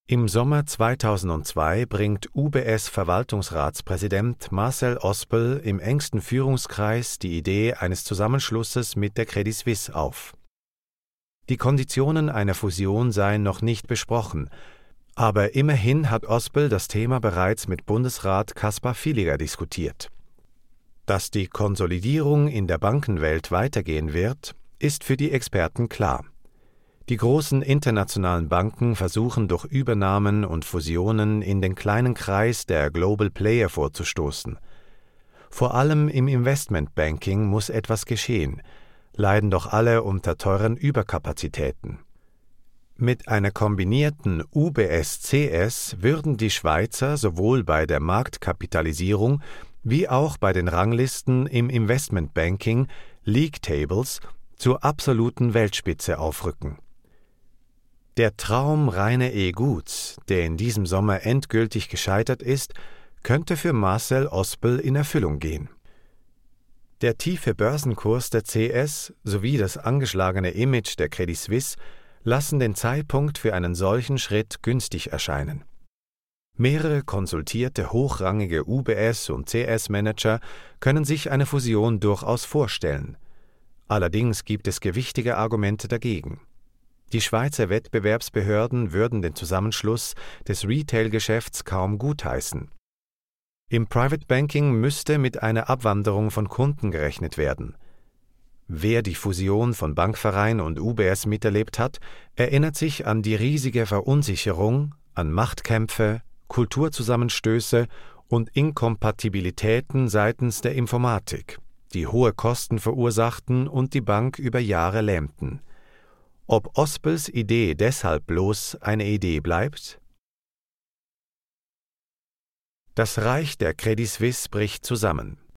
Im Sommer 2002 bringt UBS-Verwaltungsratspräsident Marcel Ospel im engsten Führungskreis die Idee eines Zusammenschlusses mit der Credit Suisse auf. Die Konditionen einer Fusion seien noch nicht besprochen, aber immerhin hat Ospel das Thema bereits mit Bundesrat Kaspar Villiger diskutiert. Dass die Konsolidierung in der Bankenwelt weitergehen wird, ist für die Experten klar. Die großen internationalen Banken versuchen durch Übernahmen und Fusionen in den kleinen Kreis der Global Player vorzustoßen. Vor allem im Investmentbanking muss etwas geschehen, leiden doch alle unter teuren Überkapazitäten. Mit einer kombinierten UBS-CS würden die Schweizer sowohl bei der Marktkapitalisierung wie auch bei den Ranglisten im Investmentbanking, League Tables, zur absoluten Weltspitze aufrücken. Der Traum Rainer E. Guths, der in diesem Sommer endgültig gescheitert ist, könnte für Marcel Ospel in Erfüllung gehen. Der tiefe Börsenkurs der CS sowie das angeschlagene Image der Credit Suisse lassen den Zeitpunkt für einen solchen Schritt günstig erscheinen. Mehrere konsultierte hochrangige UBS- und CS-Manager können sich eine Fusion durchaus vorstellen. Allerdings gibt es gewichtige Argumente dagegen. Die Schweizer Wettbewerbsbehörden würden den Zusammenschluss des Retail-Geschäfts kaum gutheißen. Im Private Banking müsste mit einer Abwanderung von Kunden gerechnet werden. Wer die Fusion von Bankverein und UBS miterlebt hat, erinnert sich an die riesige Verunsicherung, an Machtkämpfe, Kulturzusammenstöße und Inkompatibilitäten seitens der Informatik, die hohe Kosten verursachten und die Bank über Jahre lähmten. Ob Ospels Idee deshalb bloß eine Idee bleibt? Das Reich der Credit Suisse bricht zusammen.